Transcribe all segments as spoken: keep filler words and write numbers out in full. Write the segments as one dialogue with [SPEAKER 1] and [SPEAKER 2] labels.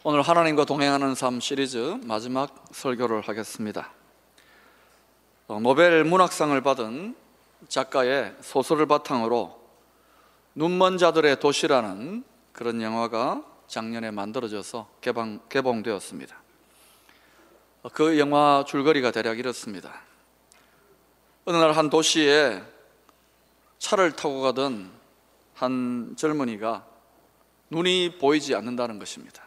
[SPEAKER 1] 오늘 하나님과 동행하는 삶 시리즈 마지막 설교를 하겠습니다. 노벨 문학상을 받은 작가의 소설을 바탕으로 눈먼 자들의 도시라는 그런 영화가 작년에 만들어져서 개방, 개봉되었습니다. 그 영화 줄거리가 대략 이렇습니다. 어느 날 한 도시에 차를 타고 가던 한 젊은이가 눈이 보이지 않는다는 것입니다.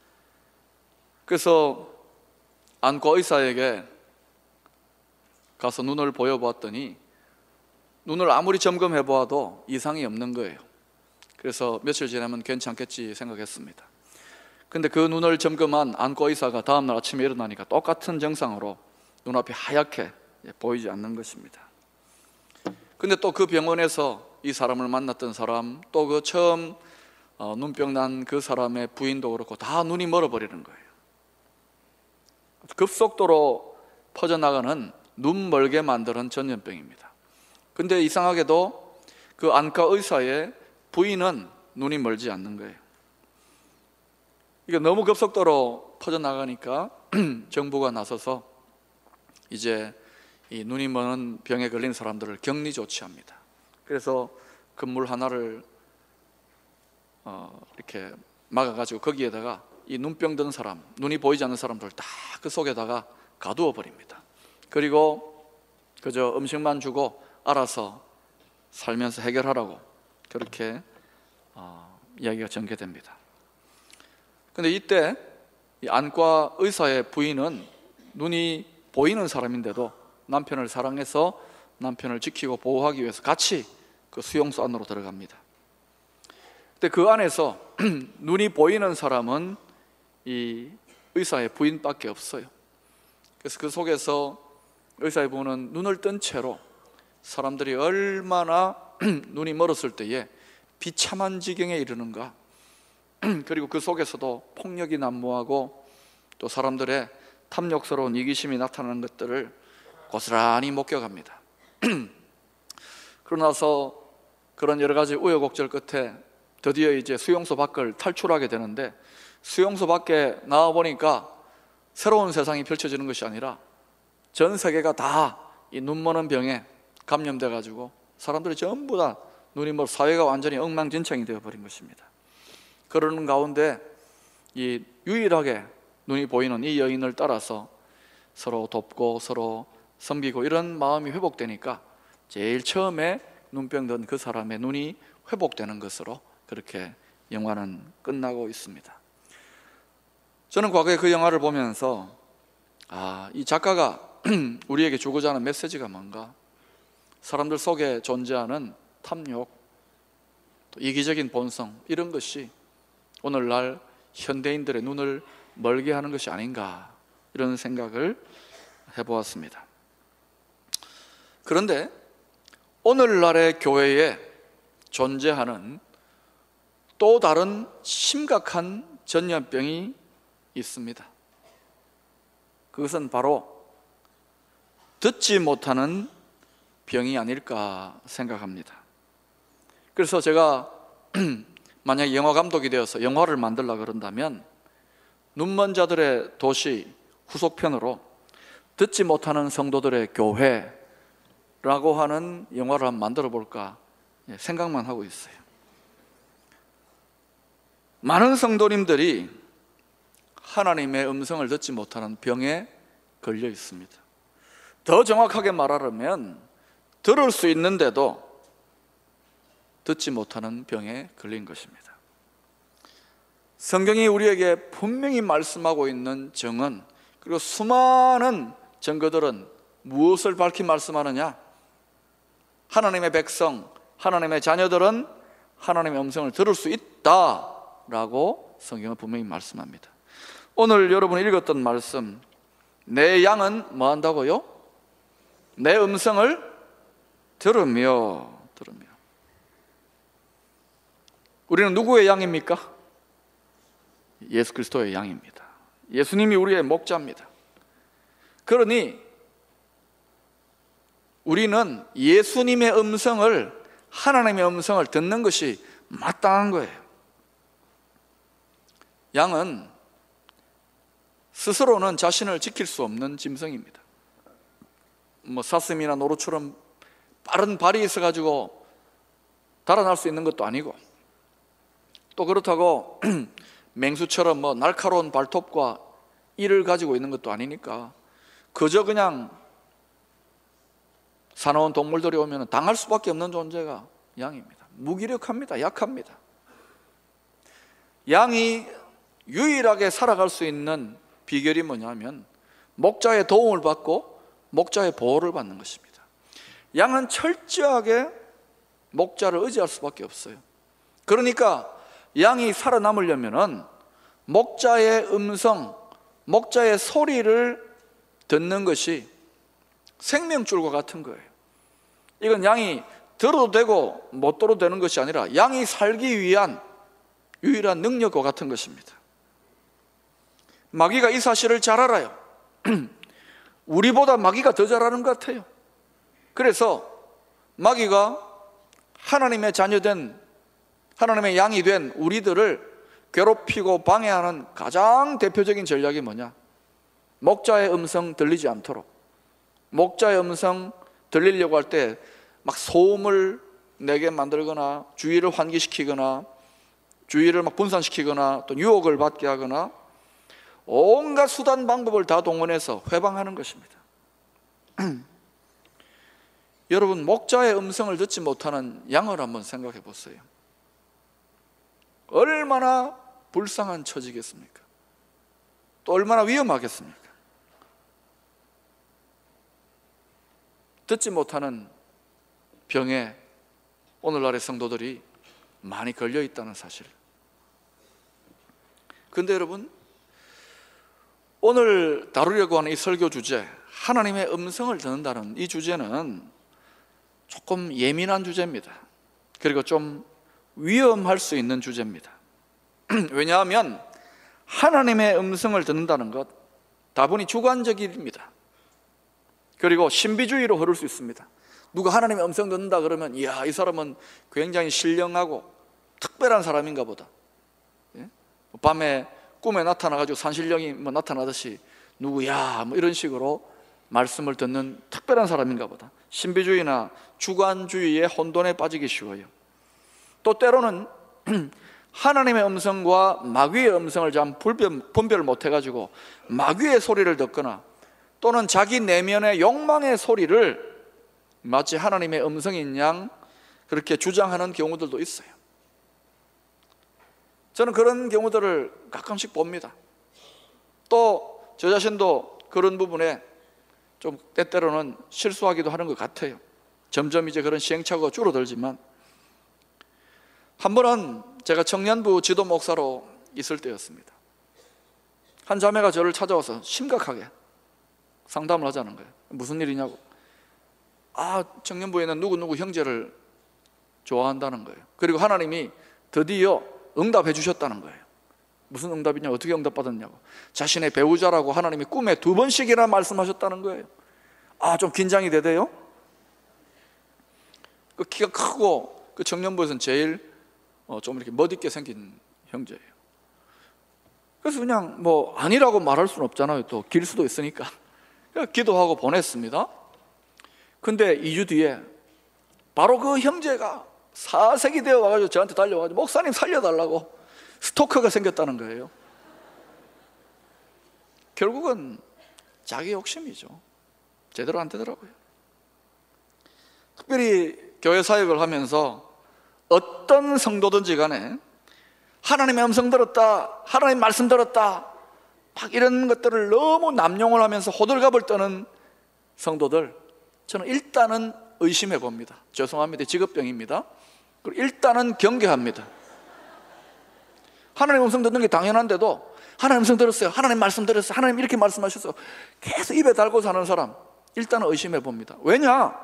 [SPEAKER 1] 그래서 안과 의사에게 가서 눈을 보여보았더니 눈을 아무리 점검해 보아도 이상이 없는 거예요. 그래서 며칠 지나면 괜찮겠지 생각했습니다. 근데 그 눈을 점검한 안과 의사가 다음날 아침에 일어나니까 똑같은 증상으로 눈앞이 하얗게 보이지 않는 것입니다. 근데 또 그 병원에서 이 사람을 만났던 사람, 또 그 처음 어, 눈병 난 그 사람의 부인도 그렇고 다 눈이 멀어버리는 거예요. 급속도로 퍼져나가는 눈 멀게 만드는 전염병입니다. 근데 이상하게도 그 안과 의사의 부인은 눈이 멀지 않는 거예요. 이게 너무 급속도로 퍼져나가니까 정부가 나서서 이제 이 눈이 먼 병에 걸린 사람들을 격리 조치합니다. 그래서 건물 하나를 어, 이렇게 막아가지고 거기에다가 이 눈병 든 사람, 눈이 보이지 않는 사람들 다 그 속에다가 가두어 버립니다. 그리고 그저 음식만 주고 알아서 살면서 해결하라고 그렇게 어, 이야기가 전개됩니다. 근데 이때 이 안과 의사의 부인은 눈이 보이는 사람인데도 남편을 사랑해서 남편을 지키고 보호하기 위해서 같이 그 수용소 안으로 들어갑니다. 근데 그 안에서 눈이 보이는 사람은 이 의사의 부인밖에 없어요. 그래서 그 속에서 의사의 부인은 눈을 뜬 채로 사람들이 얼마나 눈이 멀었을 때에 비참한 지경에 이르는가, 그리고 그 속에서도 폭력이 난무하고 또 사람들의 탐욕스러운 이기심이 나타나는 것들을 고스란히 목격합니다. 그러고 나서 그런 여러 가지 우여곡절 끝에 드디어 이제 수용소 밖을 탈출하게 되는데, 수용소 밖에 나와보니까 새로운 세상이 펼쳐지는 것이 아니라 전 세계가 다 이 눈먼 병에 감염돼 가지고 사람들이 전부 다 눈이 멀어 사회가 완전히 엉망진창이 되어버린 것입니다. 그러는 가운데 이 유일하게 눈이 보이는 이 여인을 따라서 서로 돕고 서로 섬기고 이런 마음이 회복되니까 제일 처음에 눈병 든 그 사람의 눈이 회복되는 것으로 그렇게 영화는 끝나고 있습니다. 저는 과거에 그 영화를 보면서 아, 이 작가가 우리에게 주고자 하는 메시지가 뭔가, 사람들 속에 존재하는 탐욕, 또 이기적인 본성, 이런 것이 오늘날 현대인들의 눈을 멀게 하는 것이 아닌가, 이런 생각을 해보았습니다. 그런데 오늘날의 교회에 존재하는 또 다른 심각한 전염병이 있습니다. 그것은 바로 듣지 못하는 병이 아닐까 생각합니다. 그래서 제가 만약에 영화 감독이 되어서 영화를 만들려고 그런다면 눈먼 자들의 도시 후속편으로 듣지 못하는 성도들의 교회라고 하는 영화를 한번 만들어 볼까 생각만 하고 있어요. 많은 성도님들이 하나님의 음성을 듣지 못하는 병에 걸려 있습니다. 더 정확하게 말하려면 들을 수 있는데도 듣지 못하는 병에 걸린 것입니다. 성경이 우리에게 분명히 말씀하고 있는 정은, 그리고 수많은 증거들은 무엇을 밝히 말씀하느냐? 하나님의 백성, 하나님의 자녀들은 하나님의 음성을 들을 수 있다라고 성경은 분명히 말씀합니다. 오늘 여러분이 읽었던 말씀, 내 양은 뭐 한다고요? 내 음성을 들으며 들으며. 우리는 누구의 양입니까? 예수 그리스도의 양입니다. 예수님이 우리의 목자입니다. 그러니 우리는 예수님의 음성을, 하나님의 음성을 듣는 것이 마땅한 거예요. 양은 스스로는 자신을 지킬 수 없는 짐승입니다. 뭐 사슴이나 노루처럼 빠른 발이 있어가지고 달아날 수 있는 것도 아니고, 또 그렇다고 맹수처럼 뭐 날카로운 발톱과 이를 가지고 있는 것도 아니니까 그저 그냥 사나운 동물들이 오면 당할 수밖에 없는 존재가 양입니다. 무기력합니다. 약합니다. 양이 유일하게 살아갈 수 있는 비결이 뭐냐면 목자의 도움을 받고 목자의 보호를 받는 것입니다. 양은 철저하게 목자를 의지할 수밖에 없어요. 그러니까 양이 살아남으려면 목자의 음성, 목자의 소리를 듣는 것이 생명줄과 같은 거예요. 이건 양이 들어도 되고 못 들어도 되는 것이 아니라 양이 살기 위한 유일한 능력과 같은 것입니다. 마귀가 이 사실을 잘 알아요. 우리보다 마귀가 더 잘 아는 것 같아요. 그래서 마귀가 하나님의 자녀된, 하나님의 양이 된 우리들을 괴롭히고 방해하는 가장 대표적인 전략이 뭐냐? 목자의 음성 들리지 않도록, 목자의 음성 들리려고 할 때 막 소음을 내게 만들거나 주의를 환기시키거나 주의를 막 분산시키거나 또 유혹을 받게 하거나 온갖 수단 방법을 다 동원해서 회방하는 것입니다. 여러분, 목자의 음성을 듣지 못하는 양을 한번 생각해 보세요. 얼마나 불쌍한 처지겠습니까? 또 얼마나 위험하겠습니까? 듣지 못하는 병에 오늘날의 성도들이 많이 걸려 있다는 사실. 그런데 여러분, 오늘 다루려고 하는 이 설교 주제, 하나님의 음성을 듣는다는 이 주제는 조금 예민한 주제입니다. 그리고 좀 위험할 수 있는 주제입니다. 왜냐하면 하나님의 음성을 듣는다는 것 다분히 주관적입니다. 그리고 신비주의로 흐를 수 있습니다. 누가 하나님의 음성 듣는다 그러면 이야, 이 사람은 굉장히 신령하고 특별한 사람인가 보다. 예? 밤에 꿈에 나타나가지고 산신령이 뭐 나타나듯이 누구야 뭐 이런 식으로 말씀을 듣는 특별한 사람인가 보다. 신비주의나 주관주의의 혼돈에 빠지기 쉬워요. 또 때로는 하나님의 음성과 마귀의 음성을 잘 분별을 못해가지고 마귀의 소리를 듣거나 또는 자기 내면의 욕망의 소리를 마치 하나님의 음성인 양 그렇게 주장하는 경우들도 있어요. 저는 그런 경우들을 가끔씩 봅니다. 또 저 자신도 그런 부분에 좀 때때로는 실수하기도 하는 것 같아요. 점점 이제 그런 시행착오가 줄어들지만, 한 번은 제가 청년부 지도 목사로 있을 때였습니다. 한 자매가 저를 찾아와서 심각하게 상담을 하자는 거예요. 무슨 일이냐고. 아, 청년부에는 누구누구 형제를 좋아한다는 거예요. 그리고 하나님이 드디어 응답해 주셨다는 거예요. 무슨 응답이냐, 어떻게 응답받았냐고. 자신의 배우자라고 하나님이 꿈에 두 번씩이나 말씀하셨다는 거예요. 아, 좀 긴장이 되대요. 그 키가 크고 그 청년부에서는 제일 어, 좀 이렇게 멋있게 생긴 형제예요. 그래서 그냥 뭐 아니라고 말할 수는 없잖아요. 또 길 수도 있으니까. 기도하고 보냈습니다. 근데 이 주 뒤에 바로 그 형제가 사색이 되어 와가지고 저한테 달려와가지고 목사님 살려달라고 스토커가 생겼다는 거예요. 결국은 자기 욕심이죠. 제대로 안 되더라고요. 특별히 교회 사역을 하면서 어떤 성도든지 간에 하나님의 음성 들었다, 하나님 말씀 들었다, 막 이런 것들을 너무 남용을 하면서 호들갑을 떠는 성도들, 저는 일단은 의심해 봅니다. 죄송합니다. 직업병입니다. 그리고 일단은 경계합니다. 하나님 음성 듣는 게 당연한데도 하나님 음성 들었어요, 하나님 말씀 들었어요, 하나님 이렇게 말씀하셨어요, 계속 입에 달고 사는 사람 일단은 의심해 봅니다. 왜냐?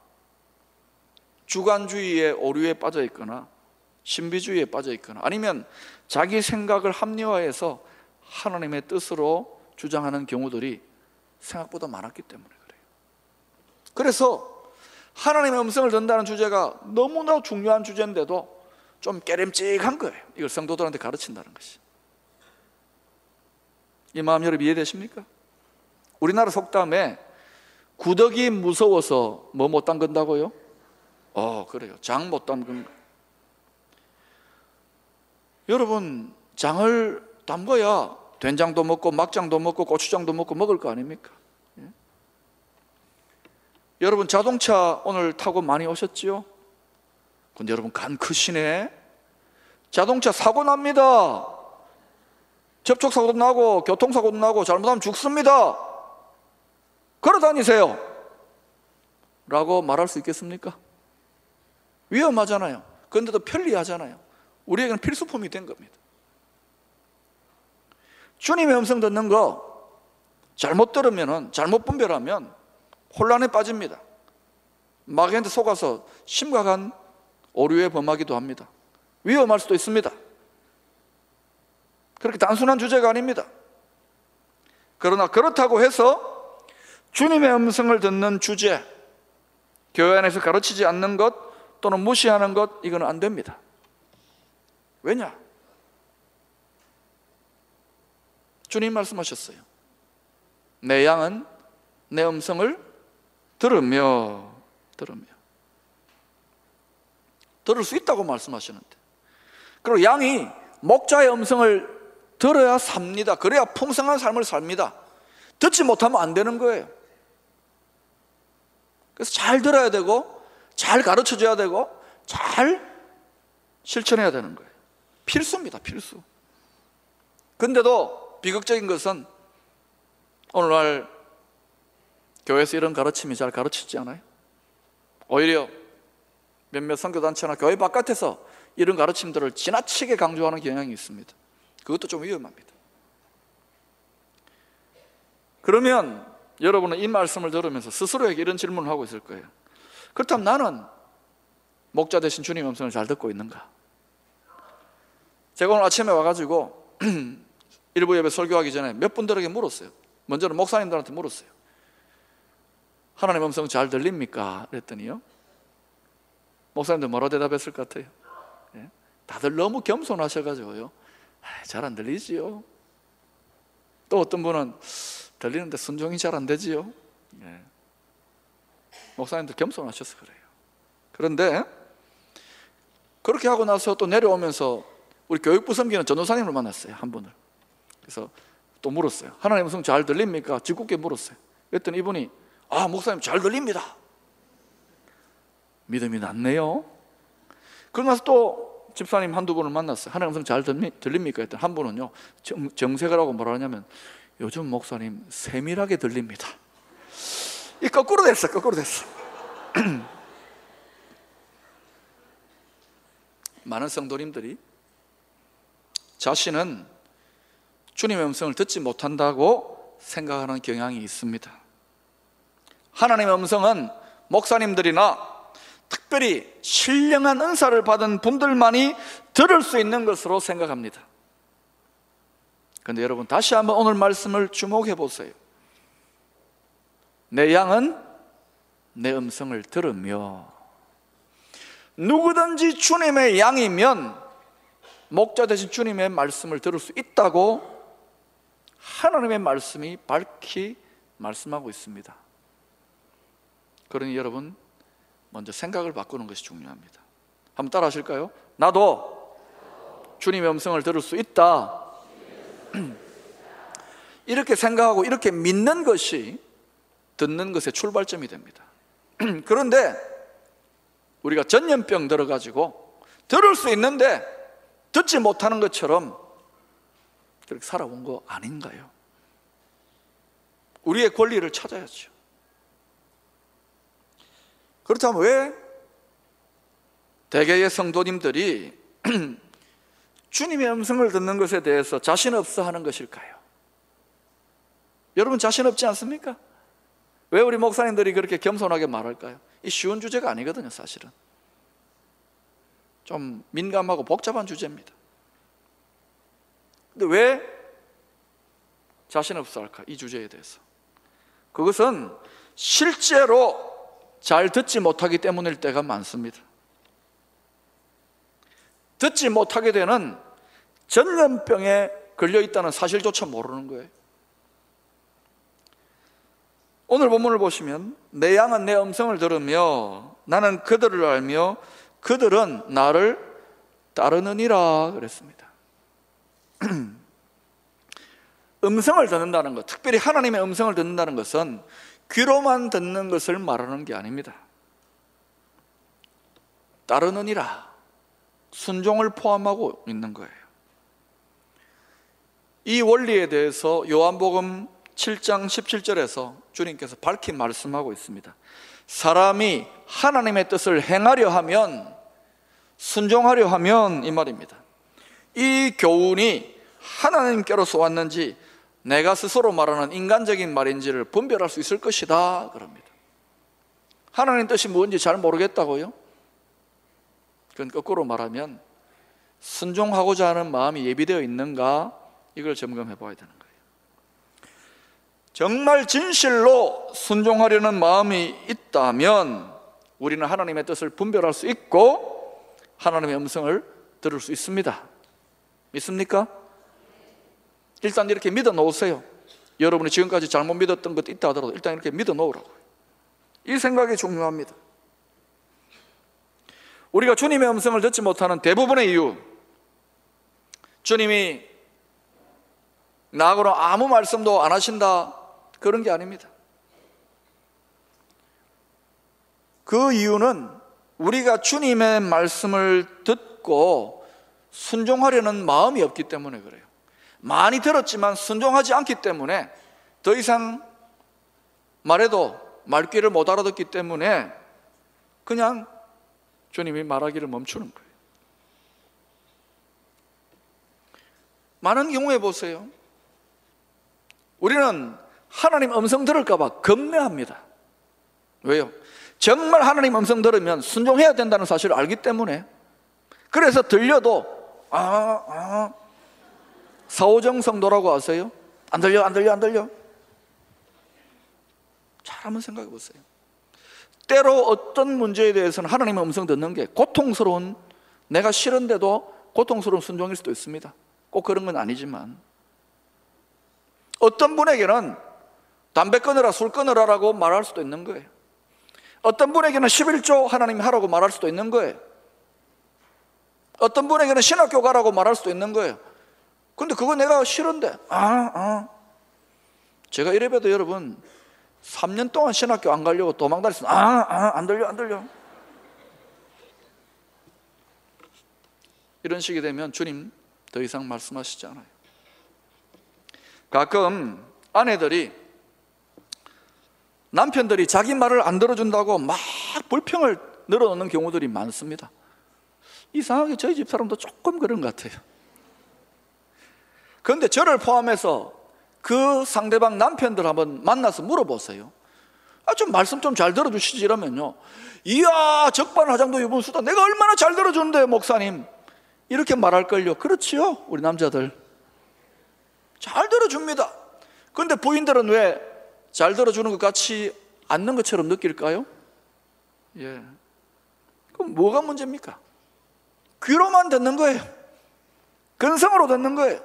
[SPEAKER 1] 주관주의의 오류에 빠져 있거나 신비주의에 빠져 있거나 아니면 자기 생각을 합리화해서 하나님의 뜻으로 주장하는 경우들이 생각보다 많았기 때문에 그래요. 그래서 하나님의 음성을 듣는다는 주제가 너무나 중요한 주제인데도 좀 깨름직한 거예요. 이걸 성도들한테 가르친다는 것이. 이 마음 여러분 이해되십니까? 우리나라 속담에 구더기 무서워서 뭐 못 담근다고요? 어, 그래요. 장 못 담근 거. 여러분, 장을 담궈야 된장도 먹고 막장도 먹고 고추장도 먹고 먹을 거 아닙니까? 예? 여러분, 자동차 오늘 타고 많이 오셨지요? 근데 여러분, 간 크시네. 자동차 사고 납니다. 접촉사고도 나고 교통사고도 나고 잘못하면 죽습니다. 걸어 다니세요 라고 말할 수 있겠습니까? 위험하잖아요. 그런데도 편리하잖아요. 우리에게는 필수품이 된 겁니다. 주님의 음성 듣는 거 잘못 들으면, 잘못 분별하면 혼란에 빠집니다. 마귀한테 속아서 심각한 오류에 범하기도 합니다. 위험할 수도 있습니다. 그렇게 단순한 주제가 아닙니다. 그러나 그렇다고 해서 주님의 음성을 듣는 주제, 교회 안에서 가르치지 않는 것 또는 무시하는 것, 이거는 안 됩니다. 왜냐? 주님 말씀하셨어요. 내 양은 내 음성을 들으며 들으며 들을 수 있다고 말씀하시는데, 그리고 양이 목자의 음성을 들어야 삽니다. 그래야 풍성한 삶을 삽니다. 듣지 못하면 안 되는 거예요. 그래서 잘 들어야 되고 잘 가르쳐줘야 되고 잘 실천해야 되는 거예요. 필수입니다. 필수. 근데도 비극적인 것은 오늘날 교회에서 이런 가르침이 잘 가르치지 않아요. 오히려 몇몇 선교단체나 교회 바깥에서 이런 가르침들을 지나치게 강조하는 경향이 있습니다. 그것도 좀 위험합니다. 그러면 여러분은 이 말씀을 들으면서 스스로에게 이런 질문을 하고 있을 거예요. 그렇다면 나는 목자 되신 주님의 음성을 잘 듣고 있는가? 제가 오늘 아침에 와가지고 일부 예배 설교하기 전에 몇 분들에게 물었어요. 먼저는 목사님들한테 물었어요. 하나님의 음성 잘 들립니까? 그랬더니요, 목사님들 뭐라고 대답했을 것 같아요? 예? 다들 너무 겸손하셔가지고요, 잘 안 들리지요. 또 어떤 분은 들리는데 순종이 잘 안 되지요. 예. 목사님들 겸손하셔서 그래요. 그런데 그렇게 하고 나서 또 내려오면서 우리 교육부 섬기는 전도사님을 만났어요. 한 분을. 그래서 또 물었어요. 하나님의 음성 잘 들립니까? 짓궂게 물었어요. 그랬더니 이분이, 아, 목사님 잘 들립니다. 믿음이 났네요. 그러고 나서 또 집사님 한두 분을 만났어요. 하나님의 음성 잘 들립니까? 했더니 한 분은요, 정, 정색을 하고 뭐라 하냐면, 요즘 목사님 세밀하게 들립니다. 이 거꾸로 됐어. 거꾸로 됐어. 많은 성도님들이 자신은 주님의 음성을 듣지 못한다고 생각하는 경향이 있습니다. 하나님의 음성은 목사님들이나 특별히 신령한 은사를 받은 분들만이 들을 수 있는 것으로 생각합니다. 그런데 여러분, 다시 한번 오늘 말씀을 주목해 보세요. 내 양은 내 음성을 들으며, 누구든지 주님의 양이면 목자 되신 주님의 말씀을 들을 수 있다고 하나님의 말씀이 밝히 말씀하고 있습니다. 그러니 여러분, 먼저 생각을 바꾸는 것이 중요합니다. 한번 따라 하실까요? 나도 주님의 음성을 들을 수 있다. 이렇게 생각하고 이렇게 믿는 것이 듣는 것의 출발점이 됩니다. 그런데 우리가 전염병 들어가지고 들을 수 있는데 듣지 못하는 것처럼 그렇게 살아온 거 아닌가요? 우리의 권리를 찾아야죠. 그렇다면 왜 대개의 성도님들이 주님의 음성을 듣는 것에 대해서 자신 없어 하는 것일까요? 여러분, 자신 없지 않습니까? 왜 우리 목사님들이 그렇게 겸손하게 말할까요? 이 쉬운 주제가 아니거든요. 사실은 좀 민감하고 복잡한 주제입니다. 근데 왜 자신 없어 할까? 이 주제에 대해서. 그것은 실제로 잘 듣지 못하기 때문일 때가 많습니다. 듣지 못하게 되는 전염병에 걸려있다는 사실조차 모르는 거예요. 오늘 본문을 보시면 내 양은 내 음성을 들으며 나는 그들을 알며 그들은 나를 따르느니라 그랬습니다. 음성을 듣는다는 것, 특별히 하나님의 음성을 듣는다는 것은 귀로만 듣는 것을 말하는 게 아닙니다. 따르느니라, 순종을 포함하고 있는 거예요. 이 원리에 대해서 요한복음 칠 장 십칠 절에서 주님께서 밝히 말씀하고 있습니다. 사람이 하나님의 뜻을 행하려 하면, 순종하려 하면 이 말입니다. 이 교훈이 하나님께로서 왔는지 내가 스스로 말하는 인간적인 말인지를 분별할 수 있을 것이다 그럽니다. 하나님 뜻이 뭔지 잘 모르겠다고요? 그건 거꾸로 말하면 순종하고자 하는 마음이 예비되어 있는가, 이걸 점검해 봐야 되는 거예요. 정말 진실로 순종하려는 마음이 있다면 우리는 하나님의 뜻을 분별할 수 있고 하나님의 음성을 들을 수 있습니다. 믿습니까? 일단 이렇게 믿어 놓으세요. 여러분이 지금까지 잘못 믿었던 것도 있다 하더라도 일단 이렇게 믿어 놓으라고요. 이 생각이 중요합니다. 우리가 주님의 음성을 듣지 못하는 대부분의 이유, 주님이 나하고는 아무 말씀도 안 하신다, 그런 게 아닙니다. 그 이유는 우리가 주님의 말씀을 듣고 순종하려는 마음이 없기 때문에 그래요. 많이 들었지만 순종하지 않기 때문에 더 이상 말해도 말귀를 못 알아듣기 때문에 그냥 주님이 말하기를 멈추는 거예요. 많은 경우에 보세요, 우리는 하나님 음성 들을까 봐 겁내합니다. 왜요? 정말 하나님 음성 들으면 순종해야 된다는 사실을 알기 때문에. 그래서 들려도 아, 아 사오정 성도라고 아세요? 안 들려 안 들려 안 들려. 잘 한번 생각해 보세요. 때로 어떤 문제에 대해서는 하나님의 음성 듣는 게 고통스러운, 내가 싫은데도 고통스러운 순종일 수도 있습니다. 꼭 그런 건 아니지만 어떤 분에게는 담배 끊으라, 술 끊으라라고 말할 수도 있는 거예요. 어떤 분에게는 십일조 하나님이 하라고 말할 수도 있는 거예요. 어떤 분에게는 신학교 가라고 말할 수도 있는 거예요. 근데 그거 내가 싫은데 아, 아. 제가 이래봬도 여러분 삼 년 동안 신학교 안 가려고 도망다녔어요. 아, 아, 안 들려 안 들려. 이런 식이 되면 주님 더 이상 말씀하시지 않아요. 가끔 아내들이, 남편들이 자기 말을 안 들어준다고 막 불평을 늘어놓는 경우들이 많습니다. 이상하게 저희 집 사람도 조금 그런 것 같아요. 그런데 저를 포함해서 그 상대방 남편들 한번 만나서 물어보세요. 아, 좀 말씀 좀 잘 들어주시지 이러면요, 이야 적반하장도 유분수다, 내가 얼마나 잘 들어주는데 목사님, 이렇게 말할걸요. 그렇지요, 우리 남자들 잘 들어줍니다. 그런데 부인들은 왜 잘 들어주는 것 같이 않는 것처럼 느낄까요? 예. 그럼 뭐가 문제입니까? 귀로만 듣는 거예요. 근성으로 듣는 거예요.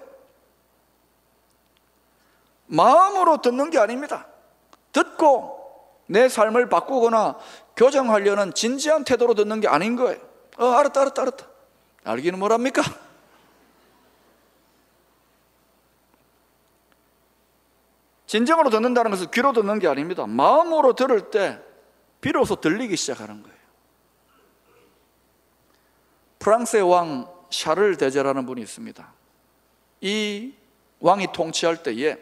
[SPEAKER 1] 마음으로 듣는 게 아닙니다. 듣고 내 삶을 바꾸거나 교정하려는 진지한 태도로 듣는 게 아닌 거예요. 어, 알았다 알았다 알았다. 알기는 뭐랍니까? 진정으로 듣는다는 것은 귀로 듣는 게 아닙니다. 마음으로 들을 때 비로소 들리기 시작하는 거예요. 프랑스의 왕 샤를 대제라는 분이 있습니다. 이 왕이 통치할 때에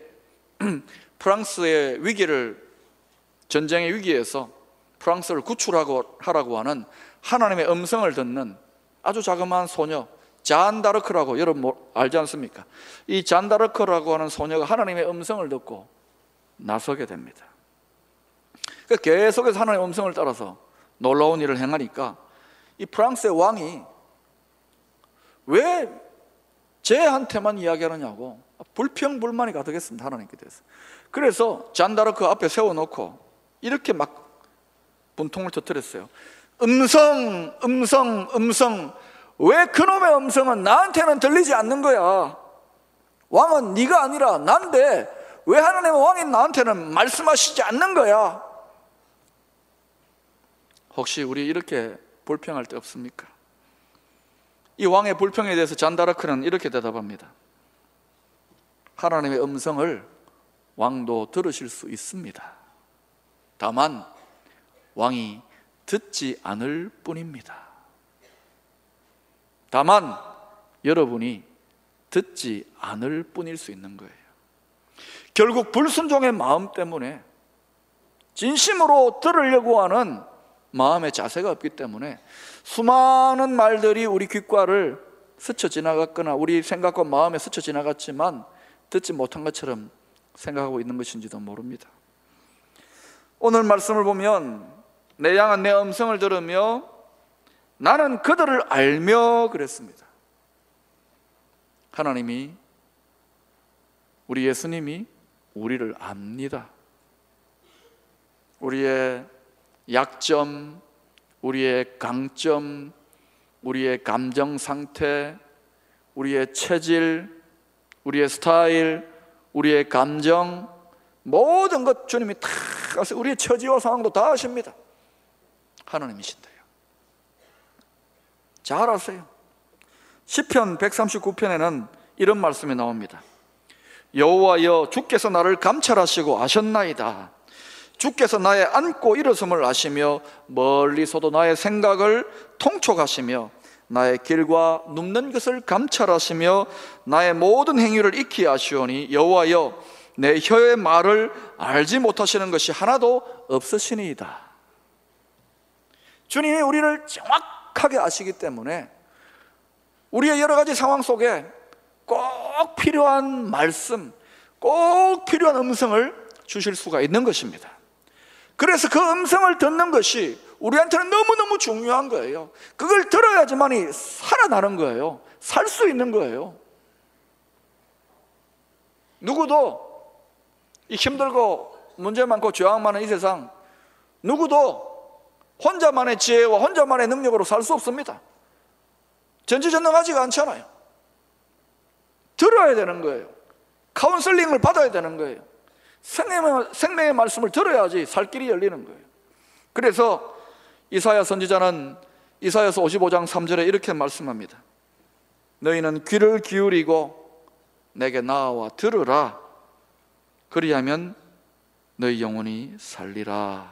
[SPEAKER 1] 프랑스의 위기를, 전쟁의 위기에서 프랑스를 구출하고 하라고 하는 하나님의 음성을 듣는 아주 자그마한 소녀 잔 다르크라고, 여러분 뭐 알지 않습니까? 이 잔 다르크라고 하는 소녀가 하나님의 음성을 듣고 나서게 됩니다. 계속해서 하나님의 음성을 따라서 놀라운 일을 행하니까 이 프랑스의 왕이 왜 쟤한테만 이야기하느냐고 불평불만이 가득했습니다, 하나님께 대해서. 그래서 잔 다르크 앞에 세워놓고 이렇게 막 분통을 터뜨렸어요. 음성, 음성, 음성, 왜 그놈의 음성은 나한테는 들리지 않는 거야? 왕은 네가 아니라 난데 왜 하나님의 왕이 나한테는 말씀하시지 않는 거야? 혹시 우리 이렇게 불평할 때 없습니까? 이 왕의 불평에 대해서 잔다라크는 이렇게 대답합니다. 하나님의 음성을 왕도 들으실 수 있습니다. 다만 왕이 듣지 않을 뿐입니다. 다만 여러분이 듣지 않을 뿐일 수 있는 거예요. 결국 불순종의 마음 때문에, 진심으로 들으려고 하는 마음의 자세가 없기 때문에 수많은 말들이 우리 귓가를 스쳐 지나갔거나 우리 생각과 마음에 스쳐 지나갔지만 듣지 못한 것처럼 생각하고 있는 것인지도 모릅니다. 오늘 말씀을 보면 내 양은 내 음성을 들으며 나는 그들을 알며 그랬습니다. 하나님이, 우리 예수님이 우리를 압니다. 우리의 약점, 우리의 강점, 우리의 감정 상태, 우리의 체질, 우리의 스타일, 우리의 감정, 모든 것 주님이 다 아세요. 우리의 처지와 상황도 다 아십니다. 하나님이신데요. 잘 아세요. 시편 백삼십구 편에는 이런 말씀이 나옵니다. 여호와여, 주께서 나를 감찰하시고 아셨나이다. 주께서 나의 앉고 일어섬을 아시며 멀리서도 나의 생각을 통촉하시며 나의 길과 눕는 것을 감찰하시며 나의 모든 행위를 익히 아시오니 여호와여, 내 혀의 말을 알지 못하시는 것이 하나도 없으시니이다. 주님이 우리를 정확하게 아시기 때문에 우리의 여러 가지 상황 속에 꼭 필요한 말씀, 꼭 필요한 음성을 주실 수가 있는 것입니다. 그래서 그 음성을 듣는 것이 우리한테는 너무너무 중요한 거예요. 그걸 들어야지만이 살아나는 거예요. 살 수 있는 거예요. 누구도 이 힘들고 문제 많고 죄악 많은 이 세상, 누구도 혼자만의 지혜와 혼자만의 능력으로 살 수 없습니다. 전지전능하지가 않잖아요. 들어야 되는 거예요. 카운슬링을 받아야 되는 거예요. 생명의, 생명의 말씀을 들어야지 살 길이 열리는 거예요. 그래서 이사야 선지자는 이사야서 오십오 장 삼 절에 이렇게 말씀합니다. 너희는 귀를 기울이고 내게 나와 들으라. 그리하면 너희 영혼이 살리라.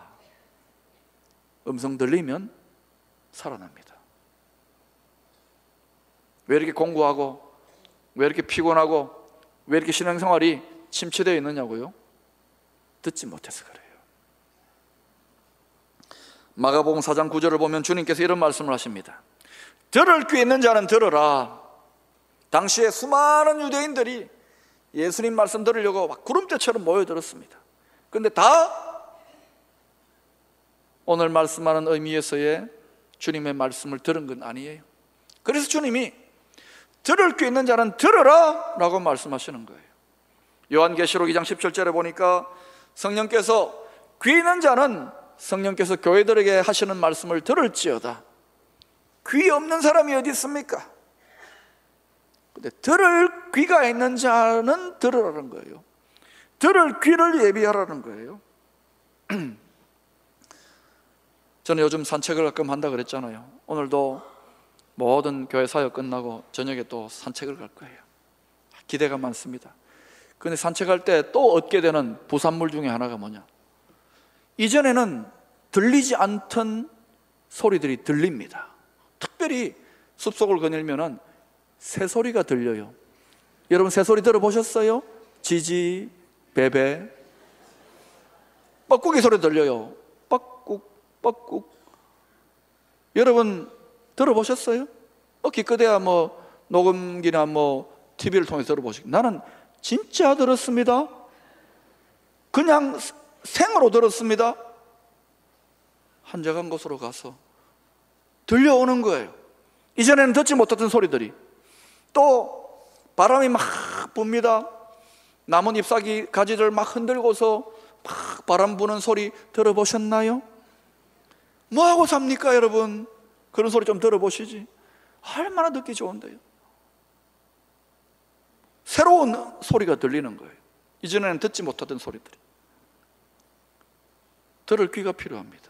[SPEAKER 1] 음성 들리면 살아납니다. 왜 이렇게 공부하고, 왜 이렇게 피곤하고, 왜 이렇게 신앙생활이 침체되어 있느냐고요? 듣지 못해서 그래요. 마가복음 사 장 구 절을 보면 주님께서 이런 말씀을 하십니다. 들을 귀 있는 자는 들으라. 당시에 수많은 유대인들이 예수님 말씀 들으려고 막 구름대처럼 모여들었습니다. 그런데 다 오늘 말씀하는 의미에서의 주님의 말씀을 들은 건 아니에요. 그래서 주님이 들을 귀 있는 자는 들으라 라고 말씀하시는 거예요. 요한계시록 이 장 십칠 절에 보니까 성령께서 귀 있는 자는 성령께서 교회들에게 하시는 말씀을 들을지어다. 귀 없는 사람이 어디 있습니까? 근데 들을 귀가 있는 자는 들으라는 거예요. 들을 귀를 예비하라는 거예요. 저는 요즘 산책을 가끔 한다 그랬잖아요. 오늘도 모든 교회 사역 끝나고 저녁에 또 산책을 갈 거예요. 기대가 많습니다. 그런데 산책할 때 또 얻게 되는 부산물 중에 하나가 뭐냐? 이전에는 들리지 않던 소리들이 들립니다. 특별히 숲속을 거닐면은 새소리가 들려요. 여러분 새소리 들어보셨어요? 지지, 베베, 뻐꾸기 소리 들려요. 뻐꾹, 뻐꾹. 여러분 들어보셨어요? 어, 기껏해야 뭐 녹음기나 뭐 티비를 통해서 들어보시고, 나는 진짜 들었습니다. 그냥 생으로 들었습니다. 한적한 곳으로 가서 들려오는 거예요. 이전에는 듣지 못했던 소리들이. 또 바람이 막 붑니다. 나뭇 잎사귀 가지를 막 흔들고서 막 바람 부는 소리 들어보셨나요? 뭐하고 삽니까 여러분? 그런 소리 좀 들어보시지. 얼마나 듣기 좋은데요. 새로운 소리가 들리는 거예요. 이전에는 듣지 못하던 소리들이. 들을 귀가 필요합니다.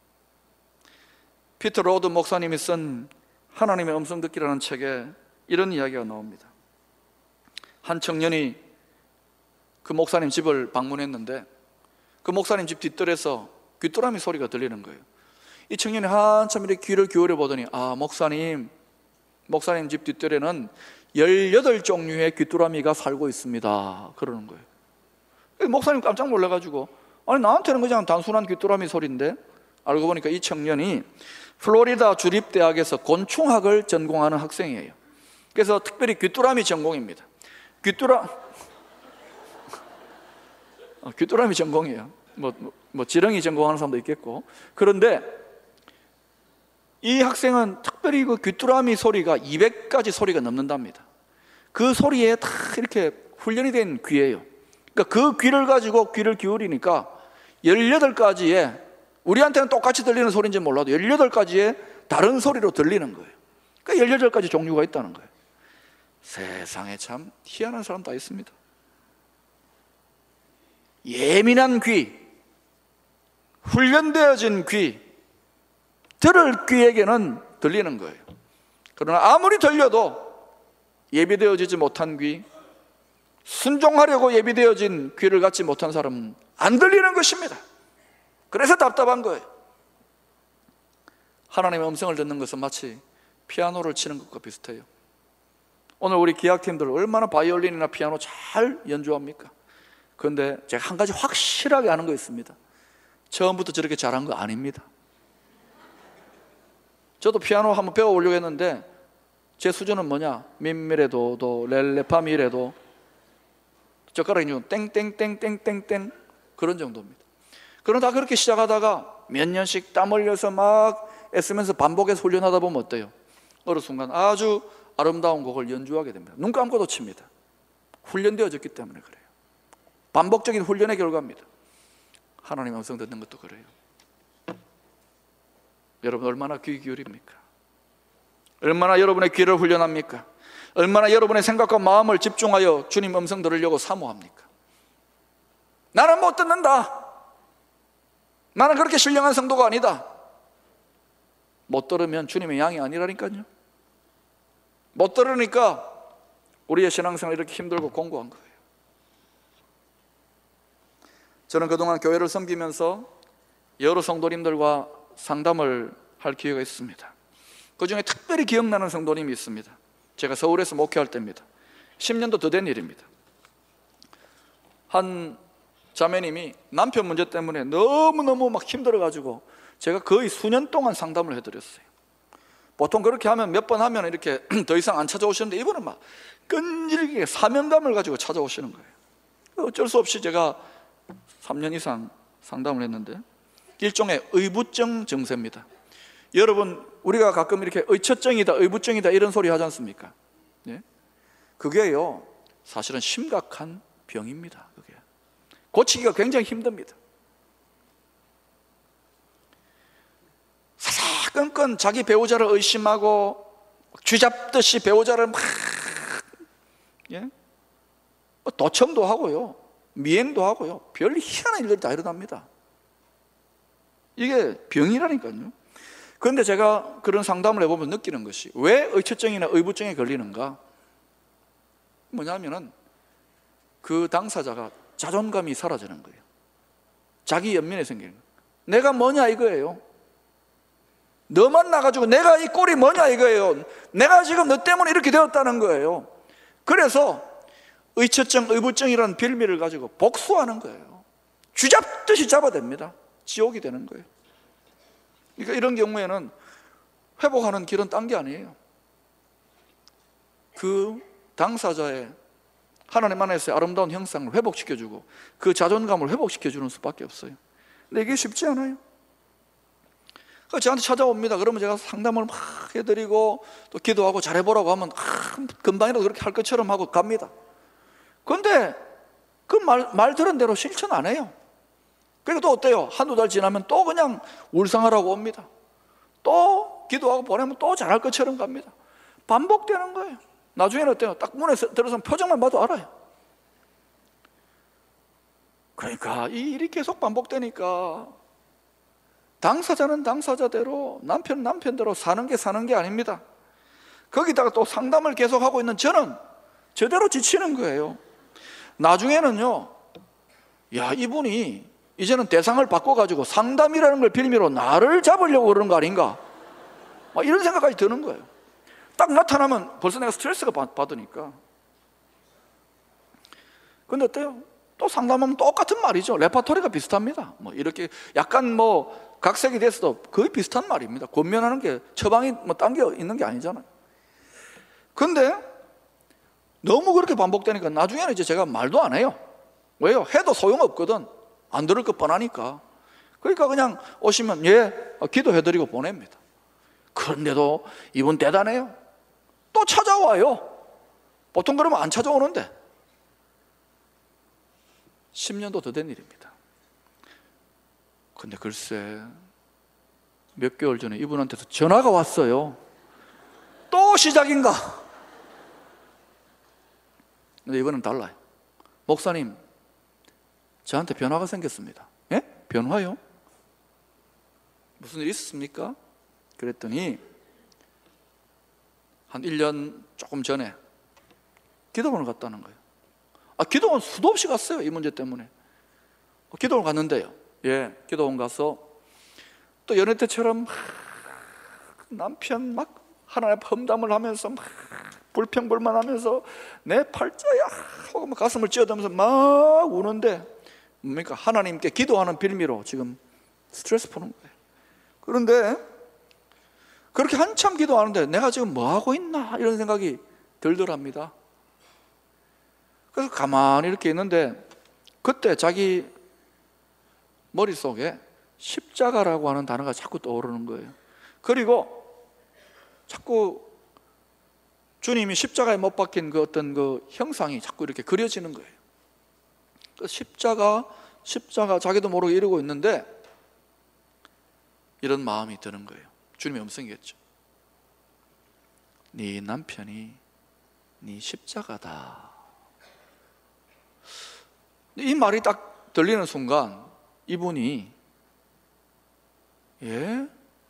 [SPEAKER 1] 피터 로드 목사님이 쓴 하나님의 음성 듣기라는 책에 이런 이야기가 나옵니다. 한 청년이 그 목사님 집을 방문했는데 그 목사님 집 뒷뜰에서 귀뚜라미 소리가 들리는 거예요. 이 청년이 한참 이렇게 귀를 기울여 보더니, 아, 목사님 목사님 집 뒷뜰에는 열여덟 종류의 귀뚜라미가 살고 있습니다, 그러는 거예요. 목사님 깜짝 놀라가지고, 아니 나한테는 그냥 단순한 귀뚜라미 소리인데, 알고 보니까 이 청년이 플로리다 주립대학에서 곤충학을 전공하는 학생이에요. 그래서 특별히 귀뚜라미 전공입니다. 귀뚜라 어, 귀뚜라미 전공이에요. 뭐, 뭐, 뭐 지렁이 전공하는 사람도 있겠고. 그런데 이 학생은 특별히 그 귀뚜라미 소리가 이백 가지 소리가 넘는답니다. 그 소리에 다 이렇게 훈련이 된 귀예요. 그러니까 그 귀를 가지고 귀를 기울이니까 열여덟 가지의, 우리한테는 똑같이 들리는 소리인지 몰라도 열여덟 가지의 다른 소리로 들리는 거예요. 그러니까 열여덟 가지 종류가 있다는 거예요. 세상에 참 희한한 사람 다 있습니다. 예민한 귀, 훈련되어진 귀, 들을 귀에게는 들리는 거예요. 그러나 아무리 들려도 예비되어지지 못한 귀, 순종하려고 예비되어진 귀를 갖지 못한 사람은 안 들리는 것입니다. 그래서 답답한 거예요. 하나님의 음성을 듣는 것은 마치 피아노를 치는 것과 비슷해요. 오늘 우리 기악팀들 얼마나 바이올린이나 피아노 잘 연주합니까? 그런데 제가 한 가지 확실하게 아는 거 있습니다. 처음부터 저렇게 잘한 거 아닙니다. 저도 피아노 한번 배워보려고 했는데 제 수준은 뭐냐? 미미레도, 도, 렐레파미레도, 젓가락이 땡땡땡땡땡땡 그런 정도입니다. 그러다 그렇게 시작하다가 몇 년씩 땀 흘려서 막 애쓰면서 반복해서 훈련하다 보면 어때요? 어느 순간 아주 아름다운 곡을 연주하게 됩니다. 눈 감고도 칩니다. 훈련되어졌기 때문에 그래요. 반복적인 훈련의 결과입니다. 하나님의 음성 듣는 것도 그래요. 여러분 얼마나 귀 기울입니까? 얼마나 여러분의 귀를 훈련합니까? 얼마나 여러분의 생각과 마음을 집중하여 주님 음성 들으려고 사모합니까? 나는 못 듣는다, 나는 그렇게 신령한 성도가 아니다. 못 들으면 주님의 양이 아니라니까요. 못 들으니까 우리의 신앙생활 이렇게 힘들고 공고한 거예요. 저는 그동안 교회를 섬기면서 여러 성도님들과 상담을 할 기회가 있습니다. 그 중에 특별히 기억나는 성도님이 있습니다. 제가 서울에서 목회할 때입니다. 십 년도 더 된 일입니다. 한 자매님이 남편 문제 때문에 너무너무 막 힘들어가지고 제가 거의 수년 동안 상담을 해드렸어요. 보통 그렇게 하면 몇 번 하면 이렇게 더 이상 안 찾아오시는데 이번은 막 끈질기게 사명감을 가지고 찾아오시는 거예요. 어쩔 수 없이 제가 삼 년 이상 상담을 했는데 일종의 의부증 증세입니다. 여러분 우리가 가끔 이렇게 의처증이다, 의부증이다 이런 소리 하지 않습니까? 예? 그게요 사실은 심각한 병입니다. 그게 고치기가 굉장히 힘듭니다. 사사건건 자기 배우자를 의심하고 쥐잡듯이 배우자를 막 예? 도청도 하고요, 미행도 하고요, 별 희한한 일들이 다 일어납니다. 이게 병이라니까요. 그런데 제가 그런 상담을 해보면 느끼는 것이, 왜 의처증이나 의부증에 걸리는가? 뭐냐면은 그 당사자가 자존감이 사라지는 거예요. 자기 연민이 생기는 거예요. 내가 뭐냐 이거예요. 너만 나가지고 내가 이 꼴이 뭐냐 이거예요. 내가 지금 너 때문에 이렇게 되었다는 거예요. 그래서 의처증, 의부증이라는 빌미를 가지고 복수하는 거예요. 쥐잡듯이 잡아댑니다. 지옥이 되는 거예요. 그러니까 이런 경우에는 회복하는 길은 딴 게 아니에요. 그 당사자의 하나님 안에서의 아름다운 형상을 회복시켜주고 그 자존감을 회복시켜주는 수밖에 없어요. 근데 이게 쉽지 않아요. 그러니까 저한테 찾아옵니다. 그러면 제가 상담을 막 해드리고 또 기도하고 잘해보라고 하면 아, 금방이라도 그렇게 할 것처럼 하고 갑니다. 그런데 그 말, 말 들은 대로 실천 안 해요. 그리고 또 어때요? 한두 달 지나면 또 그냥 울상하라고 옵니다. 또 기도하고 보내면 또 잘할 것처럼 갑니다. 반복되는 거예요. 나중에는 어때요? 딱 문에 들어서 표정만 봐도 알아요. 그러니까 이 일이 계속 반복되니까 당사자는 당사자대로, 남편은 남편대로 사는 게 사는 게 아닙니다. 거기다가 또 상담을 계속하고 있는 저는 제대로 지치는 거예요. 나중에는요, 야, 이분이 이제는 대상을 바꿔가지고 상담이라는 걸 빌미로 나를 잡으려고 그러는 거 아닌가, 막 이런 생각까지 드는 거예요. 딱 나타나면 벌써 내가 스트레스가 받으니까. 근데 어때요? 또 상담하면 똑같은 말이죠. 레파토리가 비슷합니다. 뭐 이렇게 약간 뭐 각색이 됐어도 거의 비슷한 말입니다. 권면하는 게 처방이 뭐 딴 게 있는 게 아니잖아요. 근데 너무 그렇게 반복되니까 나중에는 이제 제가 말도 안 해요. 왜요? 해도 소용없거든. 안 들을 것 뻔하니까. 그러니까 그냥 오시면 예, 기도해드리고 보냅니다. 그런데도 이분 대단해요. 또 찾아와요. 보통 그러면 안 찾아오는데 십 년도 더 된 일입니다. 근데 글쎄 몇 개월 전에 이분한테서 전화가 왔어요. 또 시작인가? 근데 이번엔 달라요. 목사님, 저한테 변화가 생겼습니다. 예? 변화요? 무슨 일 있었습니까? 그랬더니 한 일 년 조금 전에 기도원을 갔다는 거예요. 아, 기도원 수도 없이 갔어요. 이 문제 때문에. 기도원 갔는데요, 예, 기도원 가서 또 연애 때처럼 남편 막 하나님 험담을 하면서 막 불평불만하면서 내 팔자야 하고 막 가슴을 찌어대면서 막 우는데 뭡니까? 하나님께 기도하는 빌미로 지금 스트레스 푸는 거예요. 그런데 그렇게 한참 기도하는데 내가 지금 뭐 하고 있나 이런 생각이 들더랍니다. 그래서 가만히 이렇게 있는데 그때 자기 머릿속에 십자가라고 하는 단어가 자꾸 떠오르는 거예요. 그리고 자꾸 주님이 십자가에 못 박힌 그 어떤 그 형상이 자꾸 이렇게 그려지는 거예요. 십자가, 십자가 자기도 모르게 이러고 있는데 이런 마음이 드는 거예요. 주님의 음성이겠죠. 네 남편이 네 십자가다. 이 말이 딱 들리는 순간 이분이 예?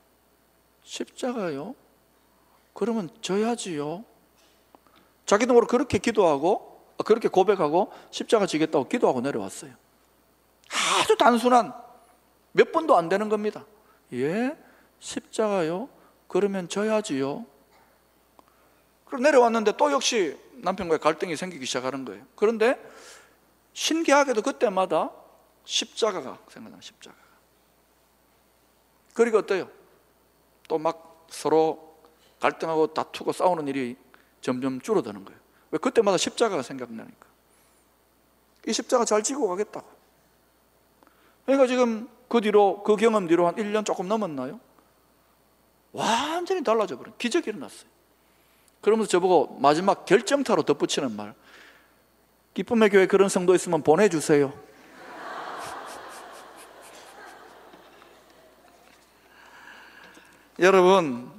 [SPEAKER 1] 십자가요? 그러면 져야지요. 자기도 모르게 그렇게 기도하고 그렇게 고백하고 십자가 지겠다고 기도하고 내려왔어요. 아주 단순한 몇 분도 안 되는 겁니다. 예? 십자가요? 그러면 져야지요. 그럼 내려왔는데 또 역시 남편과의 갈등이 생기기 시작하는 거예요. 그런데 신기하게도 그때마다 십자가가 생각나요. 십자가가. 그리고 어때요? 또 막 서로 갈등하고 다투고 싸우는 일이 점점 줄어드는 거예요. 왜? 그때마다 십자가가 생각나니까. 이 십자가 잘 지고 가겠다고. 그러니까 지금 그 뒤로, 그 경험 뒤로 한 일 년 조금 넘었나요? 완전히 달라져 버린 기적이 일어났어요. 그러면서 저보고 마지막 결정타로 덧붙이는 말, 기쁨의 교회 그런 성도 있으면 보내주세요. 여러분,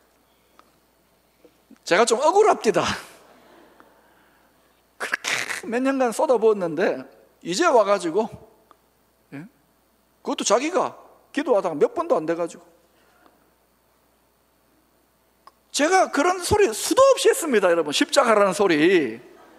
[SPEAKER 1] 제가 좀 억울합니다. 그렇게 몇 년간 쏟아부었는데 이제 와가지고, 예? 그것도 자기가 기도하다가 몇 번도 안 돼가지고, 제가 그런 소리 수도 없이 했습니다. 여러분, 십자가라는 소리.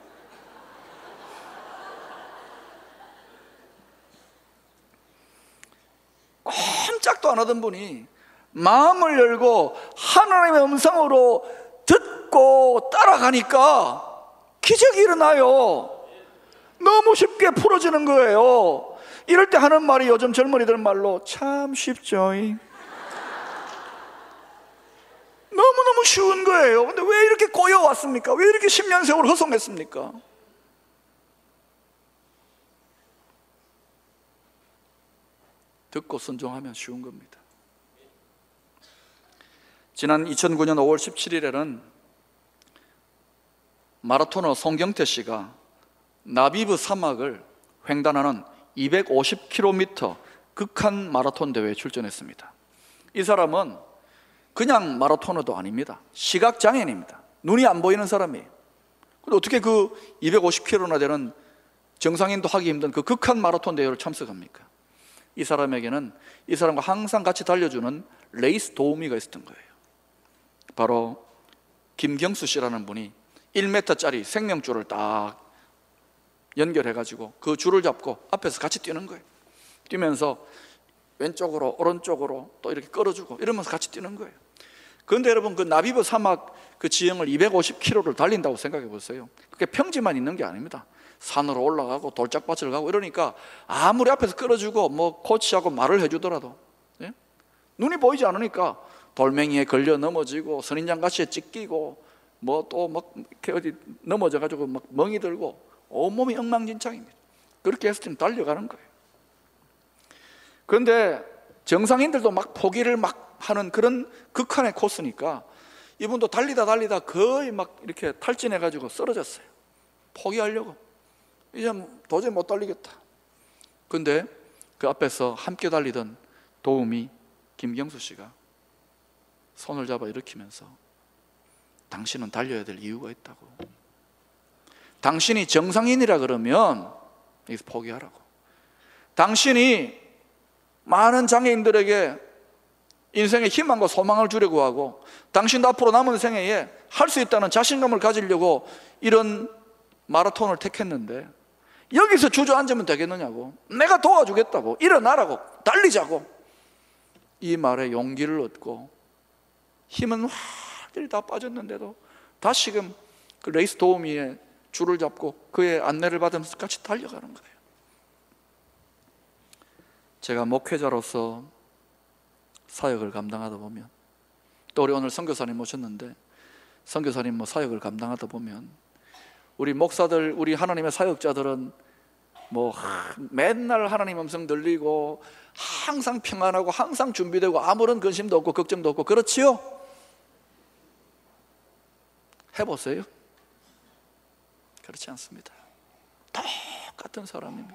[SPEAKER 1] 꼼짝도 안 하던 분이 마음을 열고 하나님의 음성으로 듣고 따라가니까 기적이 일어나요. 너무 쉽게 풀어지는 거예요. 이럴 때 하는 말이 요즘 젊은이들 말로 참 쉽죠. 너무너무 쉬운 거예요. 근데 왜 이렇게 꼬여왔습니까? 왜 이렇게 십 년 세월 허송했습니까? 듣고 순종하면 쉬운 겁니다. 지난 이천구 년 오월 십칠일에는 마라토너 송경태 씨가 나비브 사막을 횡단하는 이백오십 킬로미터 극한 마라톤 대회에 출전했습니다. 이 사람은 그냥 마라토너도 아닙니다. 시각장애인입니다. 눈이 안 보이는 사람이에요. 근데 어떻게 그 이백오십 킬로미터나 되는 정상인도 하기 힘든 그 극한 마라톤 대회를 참석합니까? 이 사람에게는 이 사람과 항상 같이 달려주는 레이스 도우미가 있었던 거예요. 바로 김경수 씨라는 분이 일 미터짜리 생명줄을 딱 연결해가지고 그 줄을 잡고 앞에서 같이 뛰는 거예요. 뛰면서 왼쪽으로 오른쪽으로 또 이렇게 끌어주고 이러면서 같이 뛰는 거예요. 그런데 여러분, 그 나비브 사막 그 지형을 이백오십 킬로미터를 달린다고 생각해 보세요. 그게 평지만 있는 게 아닙니다. 산으로 올라가고 돌짝밭을 가고 이러니까 아무리 앞에서 끌어주고 뭐 코치하고 말을 해주더라도, 예? 눈이 보이지 않으니까 돌멩이에 걸려 넘어지고 선인장가시에 찢기고 뭐 또 막 이렇게 어디 넘어져가지고 막 멍이 들고 온몸이 엉망진창입니다. 그렇게 해서 지금 달려가는 거예요. 그런데 정상인들도 막 포기를 막 하는 그런 극한의 코스니까 이분도 달리다 달리다 거의 막 이렇게 탈진해가지고 쓰러졌어요. 포기하려고, 이제 도저히 못 달리겠다. 근데 그 앞에서 함께 달리던 도우미 김경수 씨가 손을 잡아 일으키면서 당신은 달려야 될 이유가 있다고. 당신이 정상인이라 그러면 여기서 포기하라고. 당신이 많은 장애인들에게 인생의 희망과 소망을 주려고 하고 당신도 앞으로 남은 생애에 할 수 있다는 자신감을 가지려고 이런 마라톤을 택했는데 여기서 주저앉으면 되겠느냐고. 내가 도와주겠다고. 일어나라고. 달리자고. 이 말에 용기를 얻고 힘은 완전히 다 빠졌는데도 다시금 그 레이스 도우미의 줄을 잡고 그의 안내를 받으면서 같이 달려가는 거예요. 제가 목회자로서 사역을 감당하다 보면, 또 우리 오늘 선교사님 모셨는데 선교사님 뭐 사역을 감당하다 보면 우리 목사들, 우리 하나님의 사역자들은 뭐 맨날 하나님 음성 들리고 항상 평안하고 항상 준비되고 아무런 근심도 없고 걱정도 없고 그렇지요? 해보세요. 그렇지 않습니다. 똑같은 사람입니다.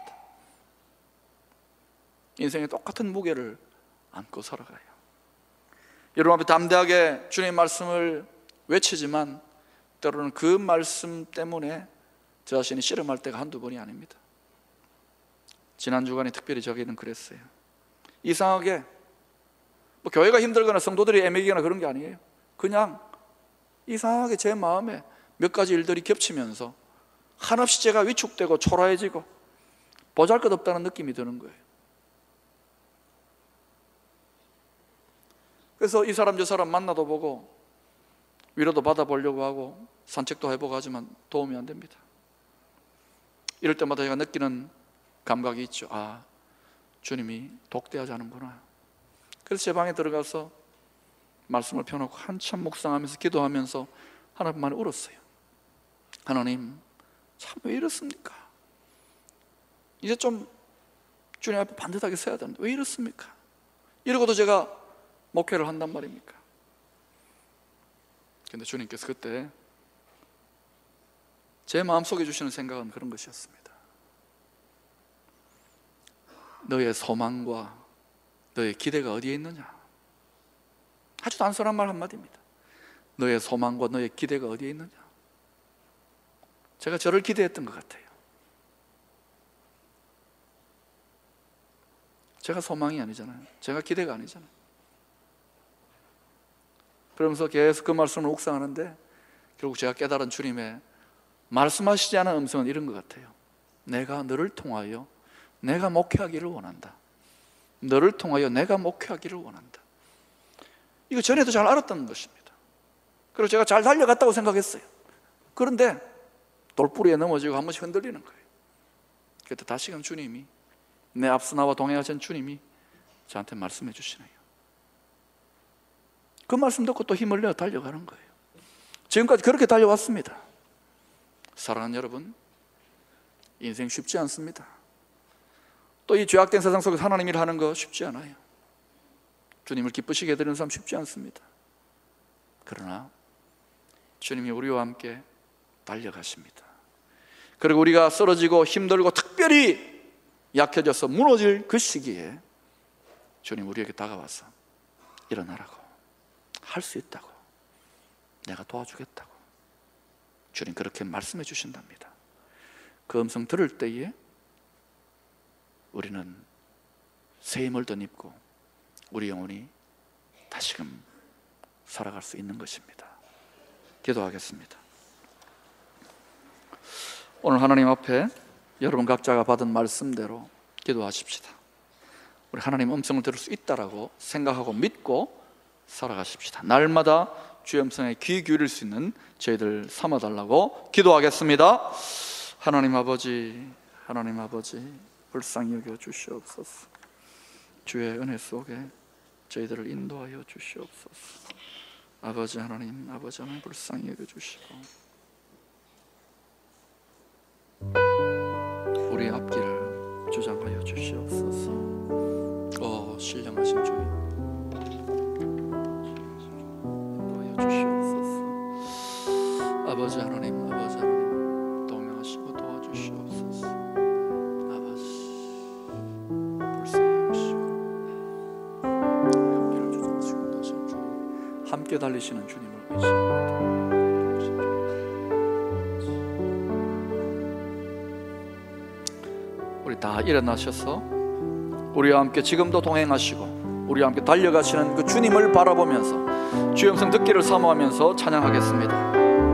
[SPEAKER 1] 인생에 똑같은 무게를 안고 살아가요. 여러분 앞에 담대하게 주님의 말씀을 외치지만 때로는 그 말씀 때문에 저 자신이 씨름할 때가 한두 번이 아닙니다. 지난 주간에 특별히 저에게는 그랬어요. 이상하게 뭐 교회가 힘들거나 성도들이 애매기거나 그런 게 아니에요. 그냥 이상하게 제 마음에 몇 가지 일들이 겹치면서 한없이 제가 위축되고 초라해지고 보잘것없다는 느낌이 드는 거예요. 그래서 이 사람 저 사람 만나도 보고 위로도 받아보려고 하고 산책도 해보고 하지만 도움이 안 됩니다. 이럴 때마다 제가 느끼는 감각이 있죠. 아, 주님이 독대하자는구나. 그래서 제 방에 들어가서 말씀을 펴놓고 한참 묵상하면서 기도하면서 하나님만에 울었어요. 하나님, 참 왜 이렇습니까? 이제 좀 주님 앞에 반듯하게 서야 되는데 왜 이렇습니까? 이러고도 제가 목회를 한단 말입니까? 근데 주님께서 그때 제 마음속에 주시는 생각은 그런 것이었습니다. 너의 소망과 너의 기대가 어디에 있느냐? 아주 단순한 말 한마디입니다. 너의 소망과 너의 기대가 어디에 있느냐? 제가 저를 기대했던 것 같아요. 제가 소망이 아니잖아요. 제가 기대가 아니잖아요. 그러면서 계속 그 말씀을 묵상하는데 결국 제가 깨달은 주님의 말씀하시지 않은 음성은 이런 것 같아요. 내가 너를 통하여 내가 목회하기를 원한다. 너를 통하여 내가 목회하기를 원한다. 이거 전에도 잘 알았던 것입니다. 그리고 제가 잘 달려갔다고 생각했어요. 그런데 돌부리에 넘어지고 한 번씩 흔들리는 거예요. 그때 다시금 주님이, 내 앞서 나와 동행하신 주님이 저한테 말씀해 주시네요. 그 말씀 듣고 또 힘을 내어 달려가는 거예요. 지금까지 그렇게 달려왔습니다. 사랑하는 여러분, 인생 쉽지 않습니다. 또 이 죄악된 세상 속에서 하나님 일 하는 거 쉽지 않아요. 주님을 기쁘시게 해드리는 삶 쉽지 않습니다. 그러나 주님이 우리와 함께 달려가십니다. 그리고 우리가 쓰러지고 힘들고 특별히 약해져서 무너질 그 시기에 주님 우리에게 다가와서 일어나라고, 할 수 있다고, 내가 도와주겠다고 주님 그렇게 말씀해 주신답니다. 그 음성 들을 때에 우리는 새 힘을 덧입고 우리 영혼이 다시금 살아갈 수 있는 것입니다. 기도하겠습니다. 오늘 하나님 앞에 여러분 각자가 받은 말씀대로 기도하십시다. 우리 하나님 음성을 들을 수 있다라고 생각하고 믿고 살아가십시다. 날마다 주의 음성에 귀 기울일 수 있는 저희들 삼아달라고 기도하겠습니다. 하나님 아버지, 하나님 아버지, 불쌍히 여겨 주시옵소서. 주의 은혜 속에 저희들을 인도하여 주시옵소서. 아버지 하나님, 아버지 하나님 불쌍히 여겨 주시고 우리 앞길을 주장하여 주시옵소서. 오 신령하신 주님, 주시옵소서. 아버지 하나님, 아버지 하나님 동행하시고 도와주시옵소서. 아버지 불쌍히 여기시고 함께를 주장하시고 도와주시는 주님, 함께 달리시는 주님을 의지합니다. 우리 다 일어나셔서 우리와 함께 지금도 동행하시고 우리와 함께 달려가시는 그 주님을 바라보면서 주의 음성 듣기를 사모하면서 찬양하겠습니다.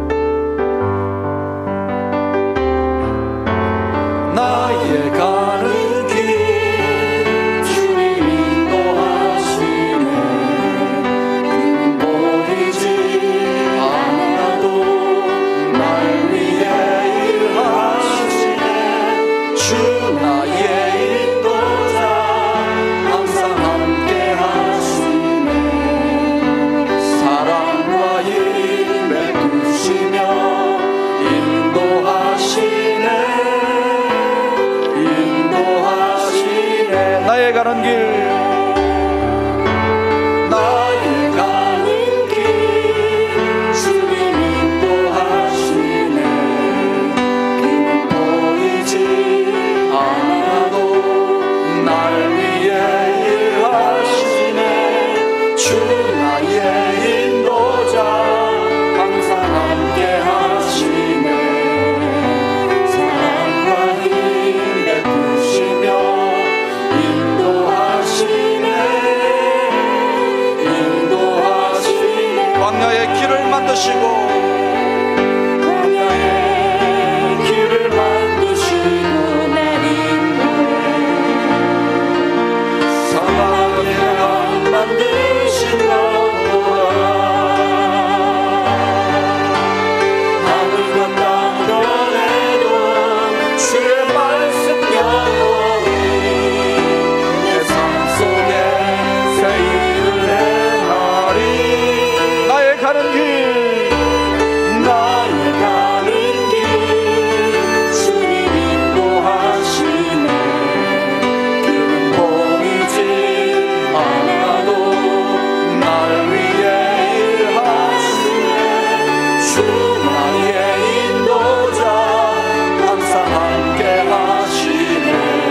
[SPEAKER 1] 나의 가는 길 주님 인도하시네. 그는 보이지 않아도 날 위해 일하시네. 주 나의 인도자 항상 함께 하시네. 사랑과 힘 베푸시며 인도하시네. 인도하시네. 나의 가는 길, 나의 가는 길 주님 인도하시네. 그는 보이지 않아도 날 위해 일하시네. 주 나의 인도자 항상 함께 하시네. 사랑과 힘 베푸시며 인도하시네. 인도하시네. 광야의 길을 만드시고 광야의 길을 만드시고 날 인도해. 사막을 향 만드신다더라. 하늘과 땅 변해도 주의 말씀 영원히 내 삶 속에 새 일을 행하리. 나의 가는 길, 나의 가는 길 주님 인도하시네. 그는 보이지 않아도 날 위해 일하시네. 주 나의 인도자 항상 함께 하시네.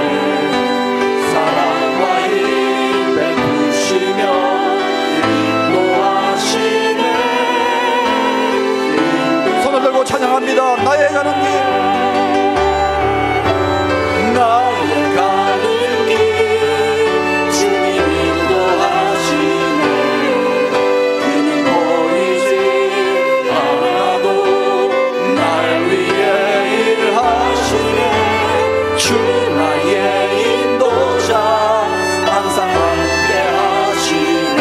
[SPEAKER 1] 사랑과 힘 베푸시며 인도하시네. 손을 들고 찬양합니다. 나의 가는 길, 나의 가는 길 주님 인도하시네. 그는 보이지 않아도 날 위해 일하시네. 주 나의 인도자 항상 함께 하시네.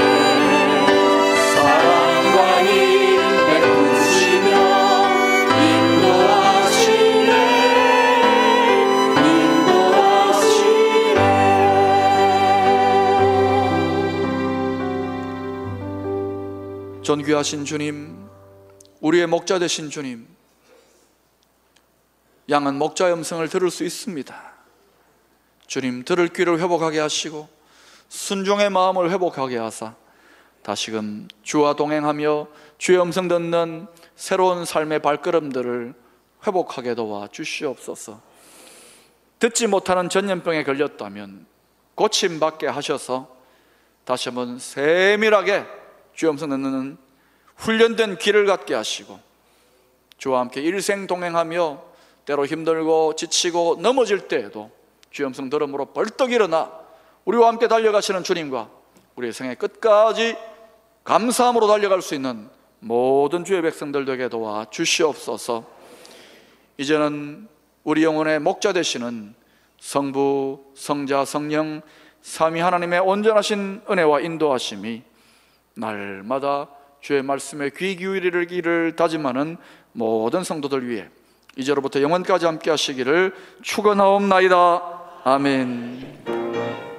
[SPEAKER 1] 사랑과 힘 베푸시며 인도하시네. 인도하시네. 존귀하신 주님, 우리의 목자 되신 주님, 양은 목자의 음성을 들을 수 있습니다. 주님, 들을 귀를 회복하게 하시고 순종의 마음을 회복하게 하사 다시금 주와 동행하며 주의 음성 듣는 새로운 삶의 발걸음들을 회복하게 도와 주시옵소서. 듣지 못하는 전염병에 걸렸다면 고침받게 하셔서 다시 한번 세밀하게 주의 음성 듣는 훈련된 귀를 갖게 하시고 주와 함께 일생 동행하며 때로 힘들고 지치고 넘어질 때에도 주의 음성 들음으로 벌떡 일어나 우리와 함께 달려가시는 주님과 우리의 생애 끝까지 감사함으로 달려갈 수 있는 모든 주의 백성들 되게 도와 주시옵소서. 이제는 우리 영혼의 목자 되시는 성부, 성자, 성령 삼위 하나님의 온전하신 은혜와 인도하심이 날마다 주의 말씀에 귀 기울이기를 다짐하는 모든 성도들 위해 이제로부터 영원까지 함께 하시기를 축원하옵나이다. 아멘.